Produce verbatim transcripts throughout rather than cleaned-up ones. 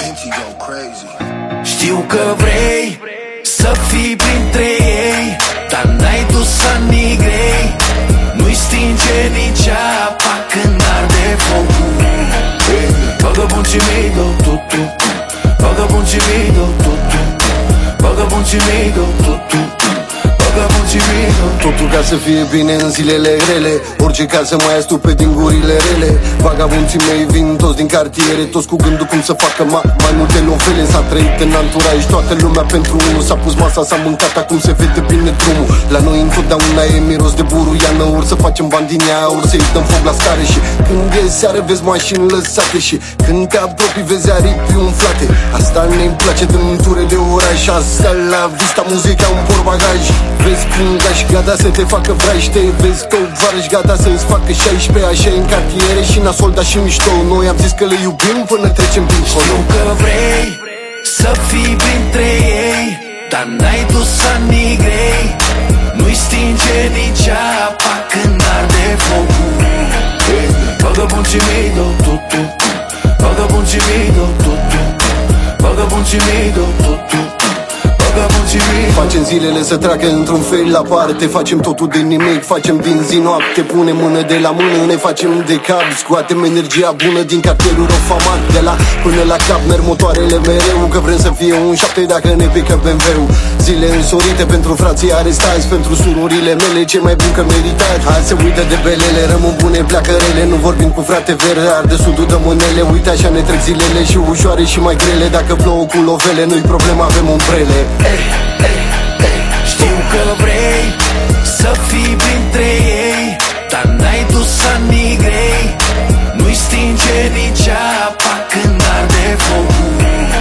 Știu că vrei să fii printre ei, dar n-ai dus anii grei. Nu-i stinge nici apa când arde focul. Vagabunții mei dau totul, vagabunții mei dau totul, vagabunții mei dau totul, vagabunții mei dau totul ca să fie bine în zilele grele. Orice casă mai ai stupe din gurile rele. Vagabunții mei vin toți din cartiere, toți cu gândul cum să facă ma mai multe novele. S-a trăit în anturaj, toată lumea pentru unul. S-a pus masa, s-a mâncat, acum se vede bine drumul. La noi întotdeauna e miros de buruiană. Ori să facem bani din ea, ori să-i dăm foc la scară. Și când e seară vezi mașini lăsate, și când te apropii vezi aripi umflate. Asta ne-mi place din ture de oraș. Asta la vista, muzica un portbagaj. Vezi când aș gata să te facă vraiște. Vezi că o vară gata să-ți facă șaisprezece. Așa în cartiere și nasol, dar și mișto. Noi am zis că le iubim până trecem dincolo. Știu că vrei să fii printre ei, dar n-ai dus anii grei. Nu-i stinge nici apa când arde focul. Vagabunții mei dau totul, vagabunții mei dau totul, vagabunții mei dau totul, vagabunții mei. Facem zilele să treacă într-un fel la parte. Facem totul din nimic, facem din zi noapte. Punem mână de la mână, ne facem de cap. Scoatem energia bună din cartierul rofamat. De la până la cap merg motoarele mereu, că vrem să fie un șapte dacă ne pică B M W-ul. Zile însorite pentru frații arestați, pentru surorile mele ce mai bun că meritat. Hai să uită de belele, rămân bune, pleacă rele. Nu vorbim cu frate verde, arde sudul de mânele. Uite așa ne trec zilele, și ușoare și mai grele. Dacă plouă cu lovele, nu-i problema, avem umbrele. Ei, ei, ei. Știu că vrei să fii printre ei, dar n-ai dus anii grei. Nu-i stinge nici apa când arde focul.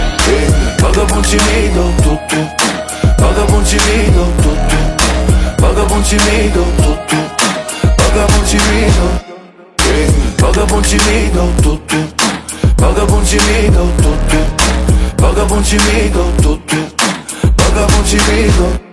Vagabunții mei dau totul, vagabunții mei dau totul, vagabunții mei dau totul, vagabunții mei dau. Vagabunții mei dau totul, vagabunții mei dau totul, vagabunții mei dau totul, vagabunții mei dau.